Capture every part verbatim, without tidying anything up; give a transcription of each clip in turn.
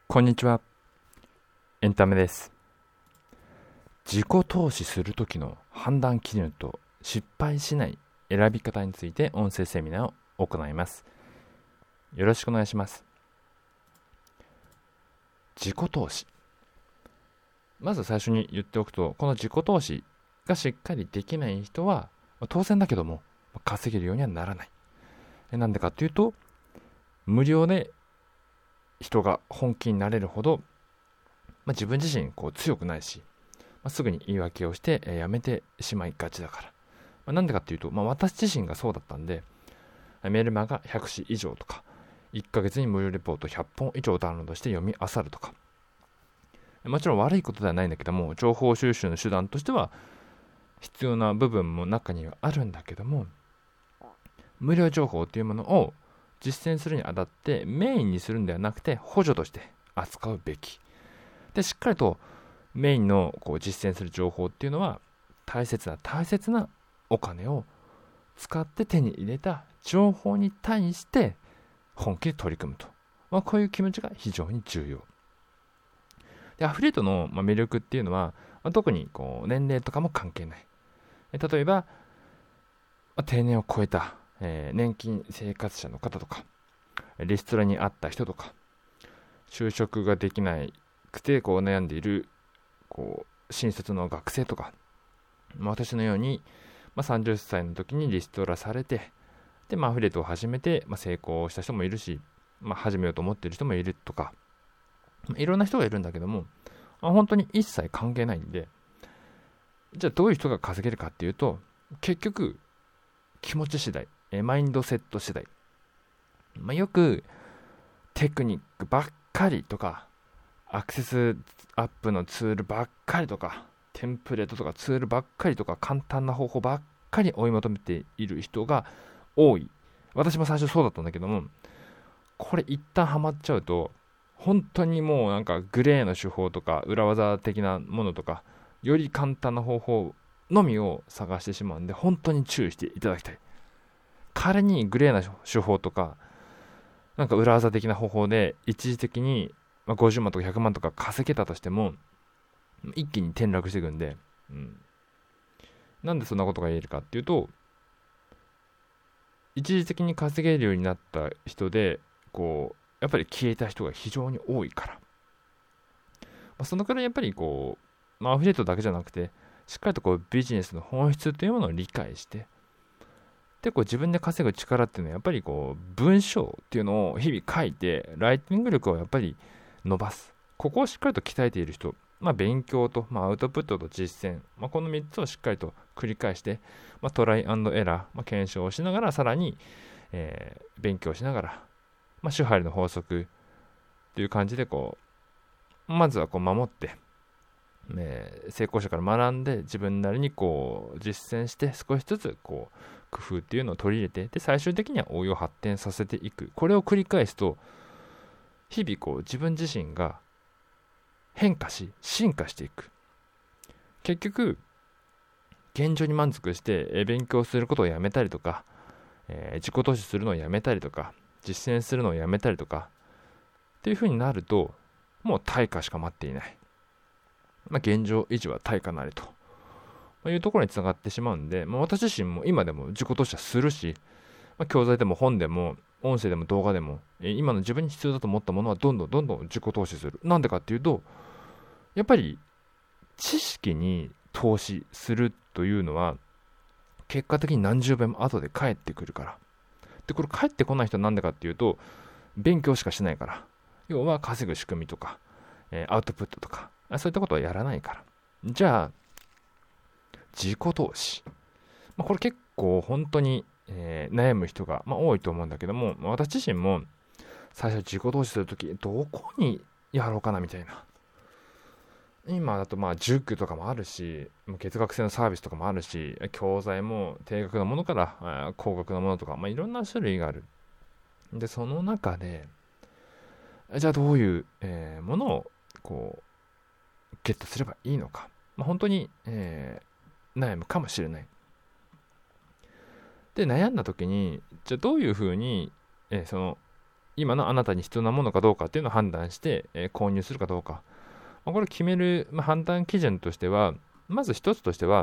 こんにちは。エンタメです。自己投資するときの判断基準と失敗しない選び方について音声セミナーを行います。よろしくお願いします。自己投資。まず最初に言っておくと、この自己投資がしっかりできない人は、当然だけども稼げるようにはならない。なんでかっていうと、無料で人が本気になれるほど、まあ、自分自身こう強くないし、まあ、すぐに言い訳をして、えー、やめてしまいがちだから。まあ、なんでかっていうと、まあ、私自身がそうだったんで、メルマガひゃくし以上とか、いっかげつに無料レポートひゃっぽん以上ダウンロードして読み漁るとか。もちろん悪いことではないんだけども、情報収集の手段としては必要な部分も中にはあるんだけども、無料情報というものを実践するにあたってメインにするんではなくて補助として扱うべきで、しっかりとメインのこう実践する情報っていうのは大切な大切なお金を使って手に入れた情報に対して本気で取り組むと、まあ、こういう気持ちが非常に重要で、アフィリエイトの魅力っていうのは、まあ、特にこう年齢とかも関係ない。例えば、まあ、定年を超えた、えー、年金生活者の方とか、リストラにあった人とか、就職ができないくてこう悩んでいるこう新卒の学生とか、まあ、私のように、まあ、さんじゅっさいの時にリストラされて、で、まあ、アフィリエイトを始めて、まあ、成功した人もいるし、まあ、始めようと思っている人もいるとか、まあ、いろんな人がいるんだけども、まあ、本当に一切関係ないんで、じゃあどういう人が稼げるかっていうと、結局気持ち次第、えマインドセット次第、まあ、よくテクニックばっかりとか、アクセスアップのツールばっかりとか、テンプレートとかツールばっかりとか、簡単な方法ばっかり追い求めている人が多い。私も最初そうだったんだけども、これ一旦ハマっちゃうと、本当にもうなんかグレーの手法とか裏技的なものとか、より簡単な方法のみを探してしまうんで、本当に注意していただきたい。仮にグレーな手法とか、なんか裏技的な方法で一時的にごじゅうまんとかひゃくまんとか稼げたとしても、一気に転落していくんで、うん、なんでそんなことが言えるかっていうと、一時的に稼げるようになった人で、こうやっぱり消えた人が非常に多いから、まあ、そのくらいやっぱりこう、まあ、アフィリエイトだけじゃなくて、しっかりとこうビジネスの本質というものを理解して、でこう自分で稼ぐ力っていうのはやっぱりこう文章っていうのを日々書いて、ライティング力をやっぱり伸ばす。ここをしっかりと鍛えている人、まあ、勉強と、まあ、アウトプットと実践、まあ、このみっつをしっかりと繰り返して、まあ、トライアンドエラー、まあ、検証をしながら、さらに、えー、勉強しながら、まあ、手張りの法則という感じでこう、まずはこう守って、えー、成功者から学んで、自分なりにこう実践して、少しずつこう工夫っていうのを取り入れて、で最終的には応用発展させていく。これを繰り返すと、日々こう自分自身が変化し進化していく。結局現状に満足して勉強することをやめたりとか、えー、自己投資するのをやめたりとか、実践するのをやめたりとかっていう風になると、もう対価しか待っていない。まあ、現状維持は対価なりというところにつながってしまうんで、まあ、私自身も今でも自己投資はするし、まあ、教材でも本でも音声でも動画でも、今の自分に必要だと思ったものはどんどんどんどん自己投資する。なんでかっていうと、やっぱり知識に投資するというのは結果的に何十倍も後で返ってくるから。で、これ返ってこない人はなんでかっていうと、勉強しかしないから。要は稼ぐ仕組みとか、えー、アウトプットとか、そういったことはやらないから。じゃあ、自己投資。まあ、これ結構本当に、えー、悩む人が、まあ、多いと思うんだけども、私自身も最初自己投資するとき、どこにやろうかなみたいな。今だとまあ塾とかもあるし、月額制のサービスとかもあるし、教材も低額なものから高額なものとか、まあ、いろんな種類がある。で、その中で、じゃあどういう、えー、ものをこうゲットすればいいのか。まあ、本当に、えー、悩むかもしれない。で、悩んだ時に、じゃあどういうふうに、えー、その今のあなたに必要なものかどうかっていうのを判断して、えー、購入するかどうか、まあ、これを決める、まあ、判断基準としては、まず一つとしては、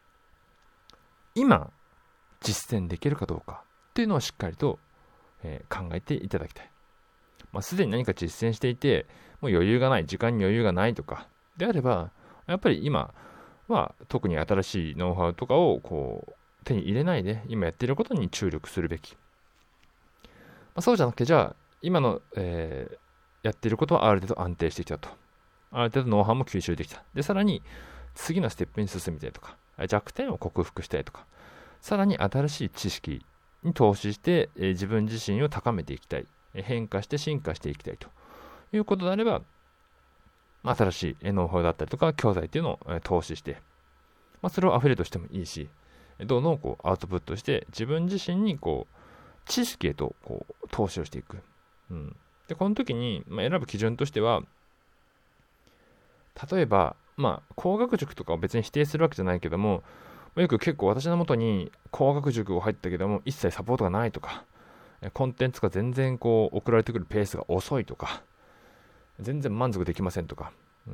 今実践できるかどうかっていうのをしっかりと、えー、考えていただきたい。まあ、すでに何か実践していて、もう余裕がない、時間に余裕がないとかであれば、やっぱり今は特に新しいノウハウとかをこう手に入れないで、今やっていることに注力するべき。まあ、そうじゃなくて、じゃあ今の、えー、やっていることはある程度安定してきたと。ある程度ノウハウも吸収できた。で、さらに次のステップに進みたいとか、弱点を克服したいとか、さらに新しい知識に投資して、えー、自分自身を高めていきたい。変化して進化していきたいということであれば、新しいノウハウだったりとか教材っていうのを投資して、まあ、それをアフィリエイトしてもいいし、どんどんこうアウトプットして自分自身にこう知識へとこう投資をしていく、うん、でこの時に、まあ、選ぶ基準としては、例えば、まあ、工学塾とかを別に否定するわけじゃないけども、よく結構私の元に工学塾を入ったけども一切サポートがないとか、コンテンツが全然こう送られてくるペースが遅いとか、全然満足できませんとか、うん、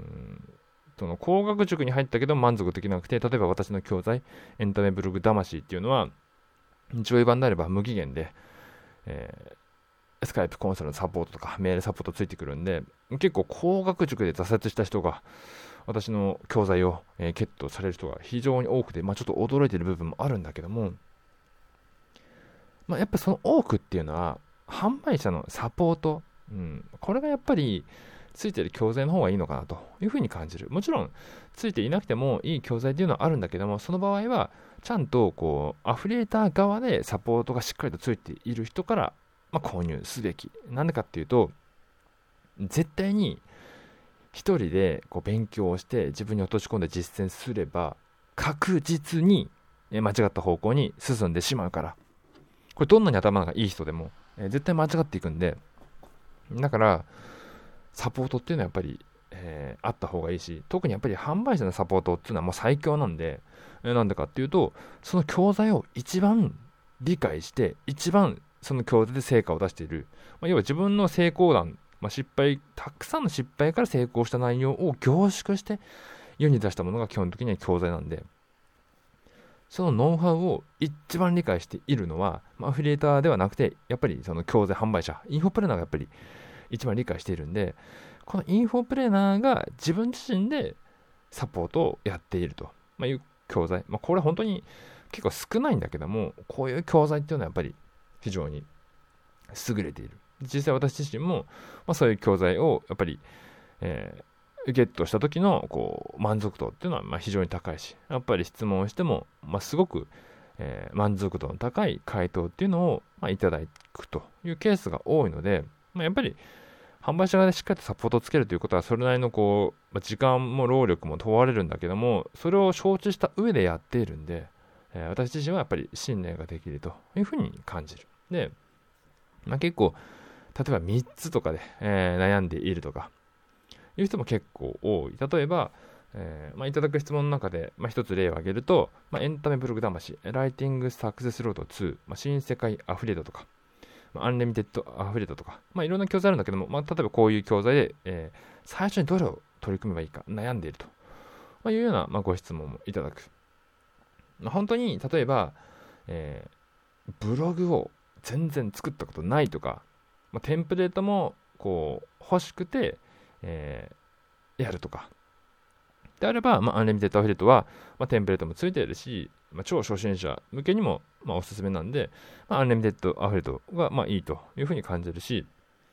その工学塾に入ったけど満足できなくて、例えば私の教材エンタメブログ魂っていうのは上位版であれば無期限で、えー、スカイプコンサルのサポートとかメールサポートついてくるんで、結構工学塾で挫折した人が私の教材を、えー、ゲットされる人が非常に多くて、まあ、ちょっと驚いている部分もあるんだけども、まあ、やっぱその多くっていうのは販売者のサポート、うん、これがやっぱりついてる教材の方がいいのかなというふうに感じる。もちろんついていなくてもいい教材っていうのはあるんだけども、その場合はちゃんとこうアフリエーター側でサポートがしっかりとついている人から、まあ、購入すべき。なんでかっていうと、絶対に一人でこう勉強をして自分に落とし込んで実践すれば確実に間違った方向に進んでしまうから。これどんなに頭がいい人でも、えー、絶対間違っていくんで、だからサポートっていうのはやっぱり、えー、あった方がいいし、特にやっぱり販売者のサポートっていうのはもう最強なんで、えー、なんでかっていうと、その教材を一番理解して一番その教材で成果を出している、まあ、要は自分の成功談、まあ、失敗たくさんの失敗から成功した内容を凝縮して世に出したものが基本的には教材なんで、そのノウハウを一番理解しているのは、まあ、アフィリエーターではなくて、やっぱりその教材販売者、インフォプレーナーがやっぱり一番理解しているんで、このインフォプレーナーが自分自身でサポートをやっていると、まあ、いう教材、まあ、これ本当に結構少ないんだけども、こういう教材っていうのはやっぱり非常に優れている。実際私自身も、まあ、そういう教材をやっぱり、えーゲットした時のこう満足度っていうのはまあ非常に高いし、やっぱり質問をしても、まあ、すごく、えー、満足度の高い回答っていうのを、まあ、いただくというケースが多いので、まあ、やっぱり販売者側でしっかりとサポートをつけるということはそれなりのこう、まあ、時間も労力も問われるんだけども、それを承知した上でやっているんで、えー、私自身はやっぱり信頼ができるというふうに感じる。で、まあ、結構例えばみっつとかで、えー、悩んでいるとかいう人も結構多い。例えば、えーまあ、いただく質問の中で、まあ、一つ例を挙げると、まあ、エンタメブログ魂、ライティングサクセスロードツー、まあ、新世界アフリエイトとか、まあ、アンリミテッドアフリエイトとか、まあ、いろんな教材あるんだけども、まあ、例えばこういう教材で、えー、最初にどれを取り組めばいいか悩んでいると、まあ、いうような、まあ、ご質問もいただく。まあ、本当に例えば、えー、ブログを全然作ったことないとか、まあ、テンプレートもこう欲しくて、えー、やるとかであれば、まあ、アンリミテッドアフィリエイトは、まあ、テンプレートもついているし、まあ、超初心者向けにも、まあ、おすすめなんで、まあ、アンリミテッドアフィリエイトが、まあ、いいというふうに感じるし、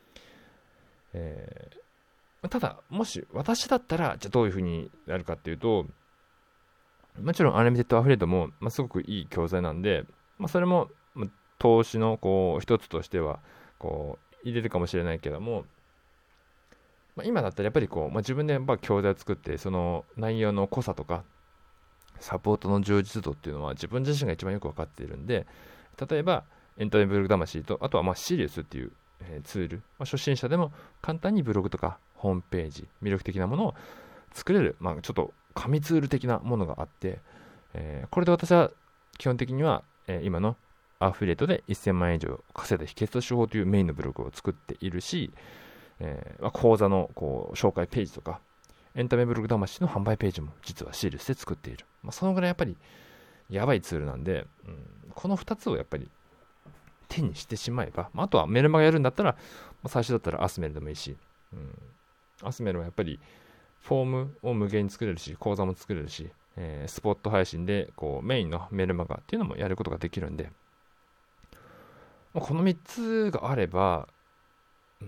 えー、ただもし私だったらじゃあどういうふうにやるかっていうと、もちろんアンリミテッドアフィリエイトも、まあ、すごくいい教材なんで、まあ、それも、まあ、投資のこう一つとしてはこう入れるかもしれないけども、まあ、今だったらやっぱりこう、まあ、自分でやっぱ教材を作ってその内容の濃さとかサポートの充実度っていうのは自分自身が一番よく分かっているんで、例えばエンタメブログ魂と、あとはまあシリウスっていう、えー、ツール、まあ、初心者でも簡単にブログとかホームページ魅力的なものを作れる、まあ、ちょっと紙ツール的なものがあって、えー、これで私は基本的には、えー、今のアフィリエイトでせんまんえん以上稼いだ秘訣と手法というメインのブログを作っているし、えーまあ、講座のこう紹介ページとかエンタメブログ魂の販売ページも実はシールスで作っている、まあ、そのぐらいやっぱりやばいツールなんで、うん、このふたつをやっぱり手にしてしまえば、まあ、あとはメルマガやるんだったら、まあ、最初だったらアスメルでもいいし、うん、アスメルはやっぱりフォームを無限に作れるし、講座も作れるし、えー、スポット配信でこうメインのメルマガっていうのもやることができるんで、まあ、このみっつがあれば、うん、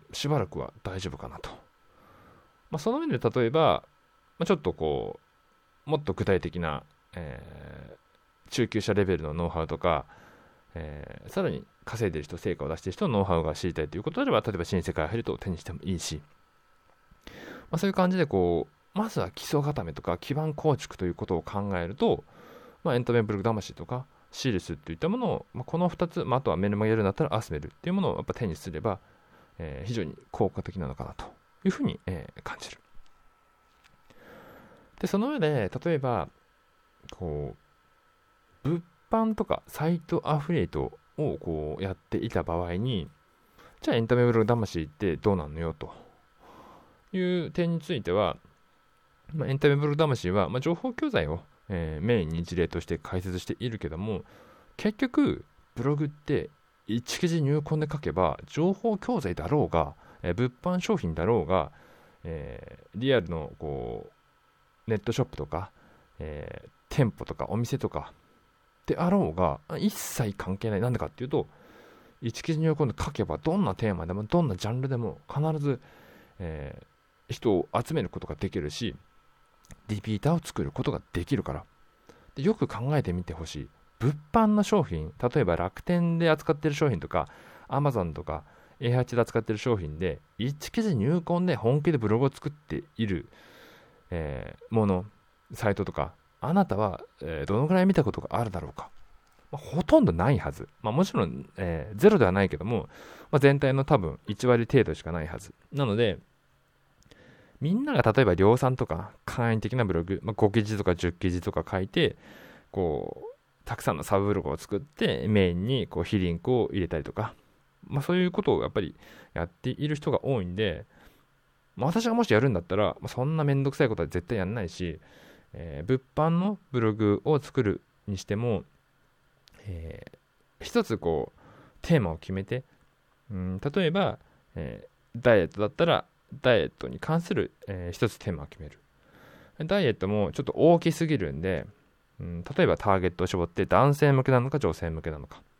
しばらくは大丈夫かなと。まあ、その上で例えば、まあ、ちょっとこう、もっと具体的な、えー、中級者レベルのノウハウとか、えー、さらに稼いでる人、成果を出してる人のノウハウが知りたいということであれば、例えば新世界アフィリエイトを手にしてもいいし、まあ、そういう感じでこう、まずは基礎固めとか基盤構築ということを考えると、まあ、エンタメブログ魂とかシールスといったものを、まあ、このふたつ、まあ、あとはメルマガやるんだったらアスメルっていうものをやっぱ手にすれば、えー、非常に効果的なのかなというふうに、えー、感じる。で、その上で、例えば、こう、物販とかサイトアフィリエイトをこうやっていた場合に、じゃあエンタメブログ魂ってどうなんのよという点については、まあ、エンタメブログ魂は、まあ、情報教材を、えー、メインに事例として解説しているけども、結局、ブログっていち記事入魂で書けば、情報教材だろうが、えー、物販商品だろうが、えー、リアルのこうネットショップとか、えー、店舗とかお店とかであろうが一切関係ない。なんでかっていうと、いち記事入魂で書けばどんなテーマでもどんなジャンルでも必ず、えー、人を集めることができるし、リピーターを作ることができるから。で、よく考えてみてほしい。物販の商品、例えば楽天で扱っている商品とか Amazon とか エーエイチ で扱っている商品でいち記事入魂で本気でブログを作っている、えー、もの、サイトとか、あなたは、えー、どのくらい見たことがあるだろうか。まあ、ほとんどないはず。まあ、もちろん、えー、ゼロではないけども、まあ、全体の多分いち割程度しかないはず。なので、みんなが例えば量産とか簡易的なブログ、まあ、ご記事とかじゅう記事とか書いて、こう、たくさんのサブブログを作ってメインにこう非リンクを入れたりとか、まあ、そういうことをやっぱりやっている人が多いんで、まあ、私がもしやるんだったら、まあ、そんなめんどくさいことは絶対やんないし、えー、物販のブログを作るにしても、えー、一つこうテーマを決めて、うん、例えば、えー、ダイエットだったらダイエットに関する、えー、一つテーマを決める。ダイエットもちょっと大きすぎるんで、うん、例えばターゲットを絞って男性向けなのか女性向けなのか。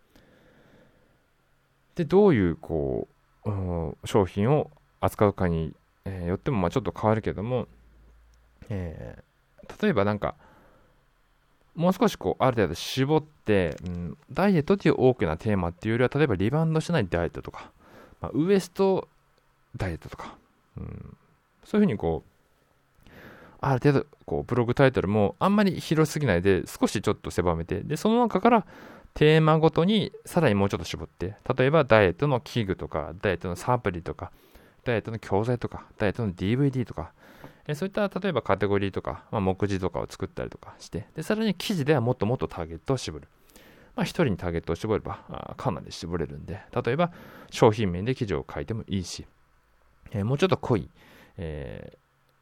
で、どういうこう、うん、商品を扱うかに、えー、よってもまあちょっと変わるけども、えー、例えばなんか、もう少しこう、ある程度絞って、うん、ダイエットっていう大きなテーマっていうよりは、例えばリバウンドしないダイエットとか、まあ、ウエストダイエットとか、うん、そういうふうにこう、ある程度、こう、ブログタイトルもあんまり広すぎないで、少しちょっと狭めて、で、その中からテーマごとにさらにもうちょっと絞って、例えばダイエットの器具とか、ダイエットのサプリとか、ダイエットの教材とか、ダイエットの ディーブイディー とか、えそういった例えばカテゴリーとか、まあ、目次とかを作ったりとかして、で、さらに記事ではもっともっとターゲットを絞る。まあ、一人にターゲットを絞れば、あかなり絞れるんで、例えば商品名で記事を書いてもいいし、えー、もうちょっと濃い、えー、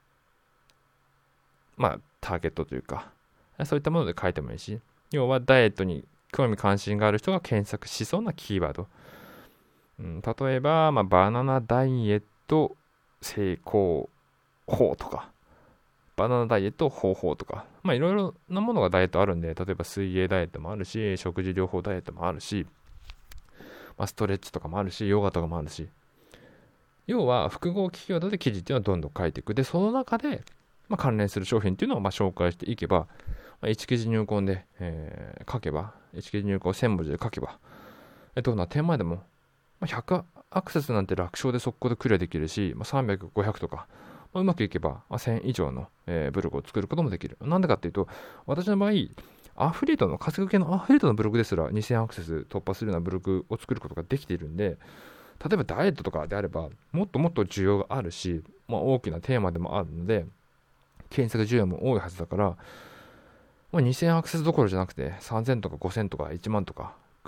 まあ、ターゲットというか、そういったもので書いてもいいし、要はダイエットに興味関心がある人が検索しそうなキーワード。うん、例えば、まあ、バナナダイエット成功法とか、バナナダイエット方法とか、まあいろいろなものがダイエットあるんで、例えば水泳ダイエットもあるし、食事療法ダイエットもあるし、まあ、ストレッチとかもあるし、ヨガとかもあるし、要は複合キーワードで記事っていうのはどんどん書いていく。で、その中で、まあ、関連する商品っていうのをまあ紹介していけば、まあ、いち記事入魂で、えー、書けば、いち記事入魂せん文字で書けば、どんなテーマでも、まあ、ひゃくアクセスなんて楽勝で速攻でクリアできるし、まあ、さんびゃく、ごひゃくとか、まあ、うまくいけば、まあ、せん以上の、えー、ブログを作ることもできる。なんでかっていうと、私の場合、アフィリエイトの、稼ぐ系のアフィリエイトのブログですらにせんアクセス突破するようなブログを作ることができているんで、例えばダイエットとかであれば、もっともっと需要があるし、まあ、大きなテーマでもあるので、検索需要も多いはずだから、まあ、にせんアクセスどころじゃなくて、さんぜんとかごせんとかいちまんとか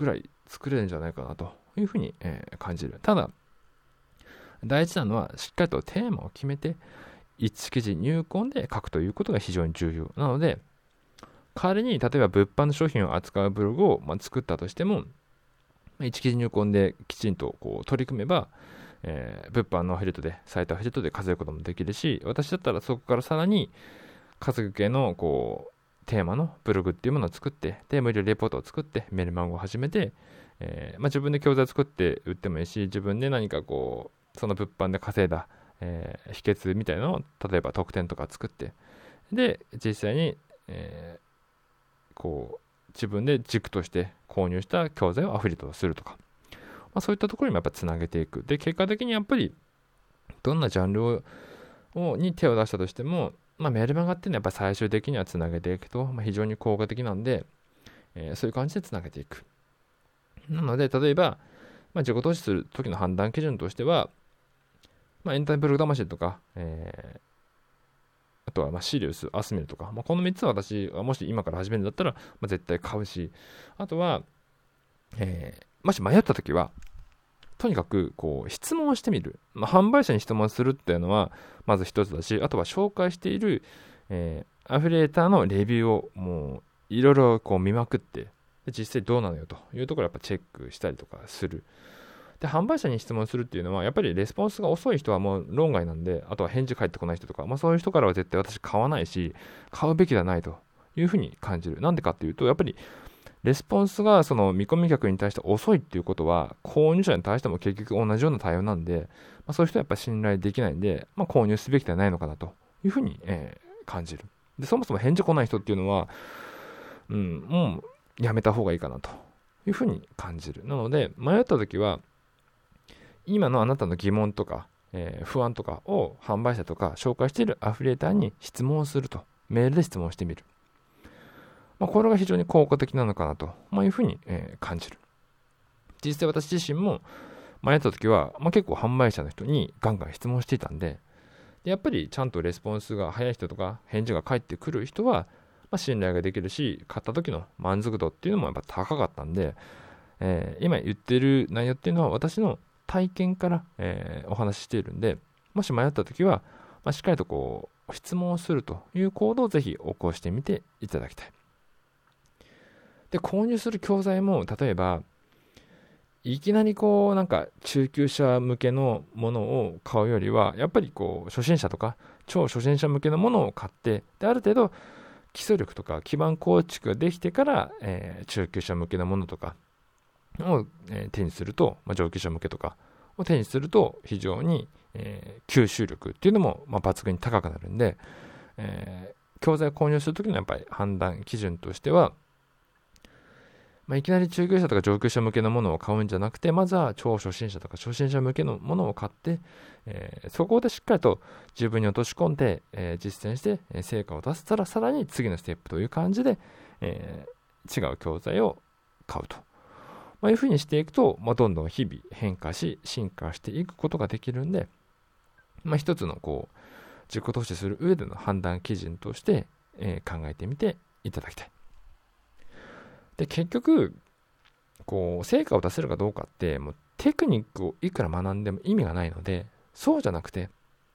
ぐらい作れるんじゃないかなというふうに、えー、感じる。ただ大事なのはしっかりとテーマを決めていち記事入魂で書くということが非常に重要なので、仮に例えば物販の商品を扱うブログを、まあ、作ったとしてもいち記事入魂できちんとこう取り組めば、えー、物販のアフィリエイトでサイトアフィリエイトで稼ぐこともできるし、私だったらそこからさらに稼ぐ系のこうテーマのブログっていうものを作って、で無料レポートを作ってメルマガを始めて、えーまあ、自分で教材を作って売ってもいいし、自分で何かこうその物販で稼いだ、えー、秘訣みたいなのを例えば特典とか作って、で実際に、えー、こう自分で軸として購入した教材をアフィリエイトするとか、まあ、そういったところにもやっぱつなげていく。で結果的にやっぱりどんなジャンルををに手を出したとしても、まあ、メルマガっていうのはやっぱ最終的にはつなげていくと、まあ、非常に効果的なんで、えー、そういう感じでつなげていく。なので例えば、まあ、自己投資する時の判断基準としては、まあ、エンタメブログ魂とか、えー、あとはまあシリウス、アスミルとか、まあ、このみっつは私はもし今から始めるんだったら、まあ、絶対買うし、あとは、えー、もし迷った時はとにかくこう質問をしてみる、まあ、販売者に質問するっていうのはまず一つだし、あとは紹介している、えー、アフィリエイターのレビューをもういろいろこう見まくって、で実際どうなのよというところをやっぱチェックしたりとかする。で販売者に質問するっていうのはやっぱりレスポンスが遅い人はもう論外なんで、あとは返事返ってこない人とか、まあ、そういう人からは絶対私買わないし買うべきではないというふうに感じる。なんでかっていうと、やっぱりレスポンスがその見込み客に対して遅いっていうことは購入者に対しても結局同じような対応なんで、まあ、そういう人はやっぱ信頼できないんで、まあ、購入すべきではないのかなというふうに、えー、感じる。でそもそも返事来ない人っていうのは、うん、もうやめた方がいいかなというふうに感じる。なので迷った時は今のあなたの疑問とか、えー、不安とかを販売者とか紹介しているアフィリエイターに質問をすると、メールで質問してみる。まあ、これが非常に効果的なのかなと、まあ、いうふうに、えー、感じる。実際私自身も迷った時は、まあ、結構販売者の人にガンガン質問していたんで、でやっぱりちゃんとレスポンスが早い人とか返事が返ってくる人は、まあ、信頼ができるし、買った時の満足度っていうのもやっぱ高かったんで、えー、今言ってる内容っていうのは私の体験から、えー、お話ししているんで、もし迷った時は、まあ、しっかりとこう質問をするという行動をぜひ起こしてみていただきたい。で購入する教材も例えばいきなりこうなんか中級者向けのものを買うよりは、やっぱりこう初心者とか超初心者向けのものを買って、である程度基礎力とか基盤構築ができてから、えー、中級者向けのものとかを、えー、手にすると、まあ、上級者向けとかを手にすると非常に、えー、吸収力っていうのも、まあ、抜群に高くなるんで、えー、教材を購入するときのやっぱり判断基準としては、まあ、いきなり中級者とか上級者向けのものを買うんじゃなくて、まずは超初心者とか初心者向けのものを買って、えー、そこでしっかりと自分に落とし込んで、えー、実践して、えー、成果を出せたらさらに次のステップという感じで、えー、違う教材を買うと、まあ、いうふうにしていくと、まあ、どんどん日々変化し進化していくことができるんで、まあ、一つのこう自己投資する上での判断基準として、えー、考えてみていただきたい。で結局こう成果を出せるかどうかってもうテクニックをいくら学んでも意味がないので、そうじゃなくて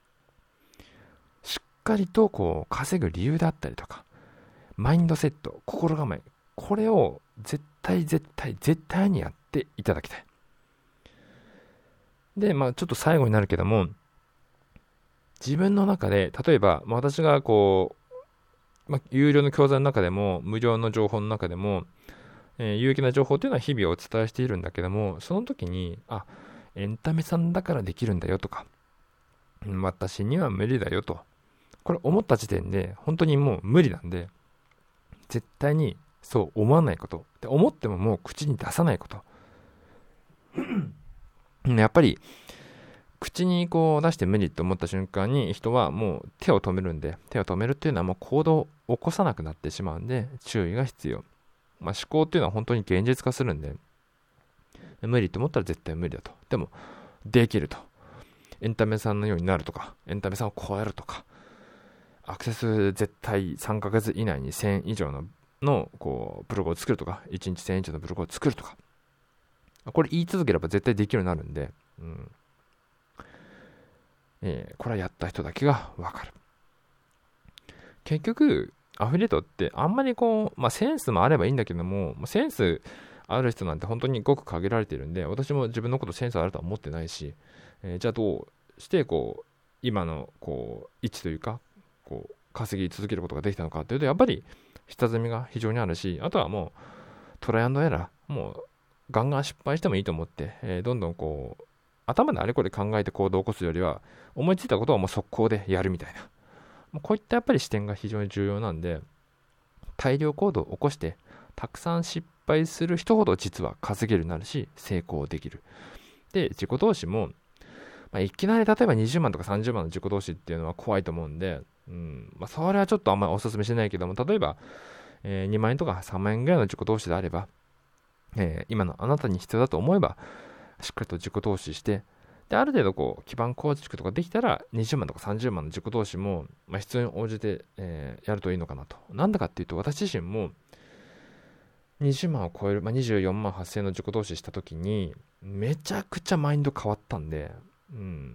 しっかりとこう稼ぐ理由だったりとかマインドセット、心構え、これを絶対絶対絶対にやっていただきたい。でまあちょっと最後になるけども、自分の中で例えば、まあ、私がこう、まあ、有料の教材の中でも無料の情報の中でも、えー、有益な情報というのは日々お伝えしているんだけども、その時にあエンタメさんだからできるんだよとか、私には無理だよと、これ思った時点で本当にもう無理なんで、絶対にそう思わないことで、思ってももう口に出さないことやっぱり口にこう出して無理と思った瞬間に人はもう手を止めるんで、手を止めるっていうのはもう行動を起こさなくなってしまうんで注意が必要。まあ、思考っていうのは本当に現実化するんで、無理と思ったら絶対無理だと。でもできると。エンタメさんのようになるとか、エンタメさんを超えるとか、アクセス絶対さんかげつ以内にせん以上ののこうブログを作るとか、いちにちせん以上のブログを作るとか、 これ言い続ければ絶対できるようになるんで、うんえー、これはやった人だけがわかる。結局アフィリエイトってあんまりこう、まあ、センスもあればいいんだけども、センスある人なんて本当にごく限られているんで、私も自分のことセンスあるとは思ってないし、えー、じゃあどうしてこう今のこう位置というかこう稼ぎ続けることができたのかというと、やっぱり下積みが非常にあるし、あとはもうトライアンドエラー、もうガンガン失敗してもいいと思って、えー、どんどんこう頭であれこれ考えて行動を起こすよりは、思いついたことはもう速攻でやるみたいな、もうこういったやっぱり視点が非常に重要なんで、大量行動を起こしてたくさん失敗する人ほど実は稼げるようになるし、成功できる。で、自己投資も、まあ、いきなり例えばにじゅうまんとかさんじゅうまんの自己投資っていうのは怖いと思うんで、うんまあ、それはちょっとあんまりお勧めしないけども、例えば、えー、にまんえんとかさんまんえんぐらいの自己投資であれば、えー、今のあなたに必要だと思えばしっかりと自己投資して、である程度こう基盤構築とかできたらにじゅうまんとかさんじゅうまんの自己投資も、まあ、必要に応じて、えー、やるといいのかなと。なんだかっていうと、私自身もにじゅうまんを超える、まあ、にじゅうよんまんはっせんえんの自己投資した時にめちゃくちゃマインド変わったんで、うん、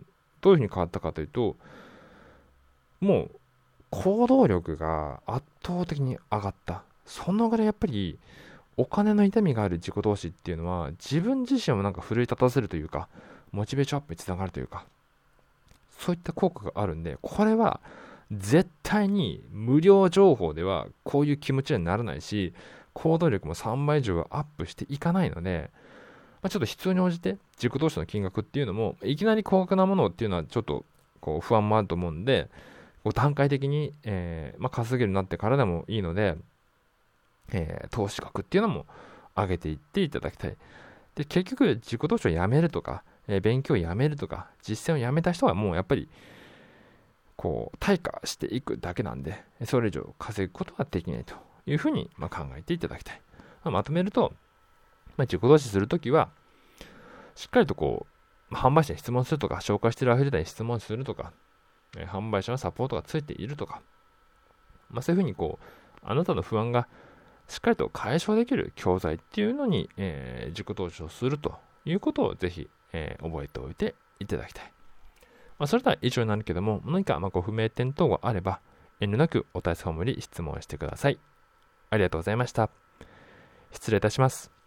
どういうふうに変わったかというと、もう行動力が圧倒的に上がった。そのぐらいやっぱりお金の痛みがある自己投資っていうのは自分自身をなんか奮い立たせるというか、モチベーションアップにつながるというか、そういった効果があるんで、これは絶対に無料情報ではこういう気持ちにはならないし、行動力もさんばい以上アップしていかないので、まあ、ちょっと必要に応じて自己投資の金額っていうのもいきなり高額なものっていうのはちょっとこう不安もあると思うんで、こう段階的に、えーまあ、稼げるようになってからでもいいので、えー、投資額っていうのも上げていっていただきたい。で、結局自己投資をやめるとか、えー、勉強をやめるとか、実践をやめた人はもうやっぱりこう退化していくだけなんで、それ以上稼ぐことはできないというふうにまあ考えていただきたい。まあ、まとめると、まあ、自己投資するときはしっかりとこう販売者に質問するとか、紹介しているアフィリエイターに質問するとか、えー、販売者のサポートがついているとか、まあ、そういうふうにこうあなたの不安がしっかりと解消できる教材っていうのに、えー、自己投資をするということをぜひ、えー、覚えておいていただきたい。まあ、それでは以上になるけども、何かまあご不明点等があれば遠慮なくお問い合わせフォームに質問してください。ありがとうございました。失礼いたします。